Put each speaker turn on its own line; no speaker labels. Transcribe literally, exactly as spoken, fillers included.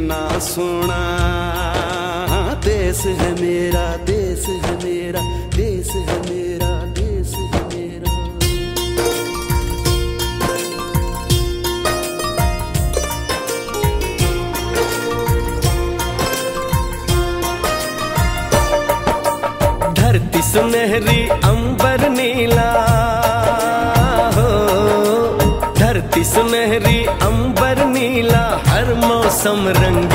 कितना सोना देश है मेरा, देश है मेरा, देश है मेरा, देश है मेरा। धरती सुनहरी अंबर नीला हो, धरती सुनहरी अंबर नीला, हर मौसम रंगीला।